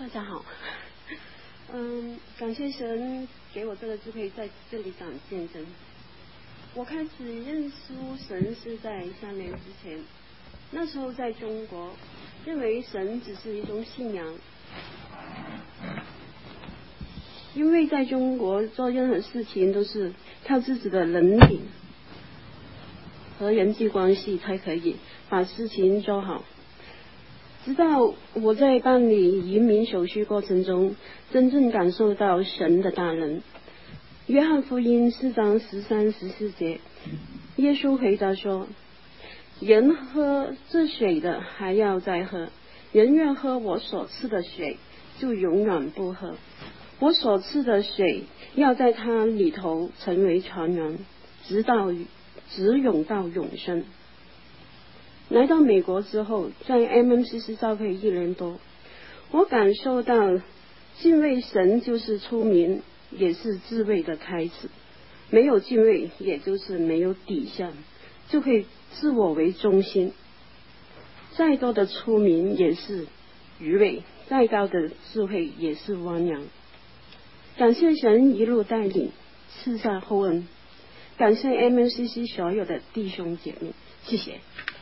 大家好。感谢神给我这个机会在这里讲见证。我开始认识神是在3年之前，那时候在中国，认为神只是一种信仰，因为在中国做任何事情都是靠自己的能力和人际关系才可以把事情做好。直到我在办理移民手续过程中，真正感受到神的大能。约翰福音4章13、14节，耶稣回答说：人喝这水的还要再喝，人愿喝我所赐的水，就永远不喝。我所赐的水要在他里头成为泉源，直涌到永生。来到美国之后，在 MMCC 教会1年多，我感受到敬畏神就是出名，也是智慧的开始。没有敬畏，也就是没有底线，就会自我为中心。再多的出名也是愚昧，再高的智慧也是汪洋。感谢神一路带领，赐下厚恩。感谢 MMCC 所有的弟兄姐妹，谢谢。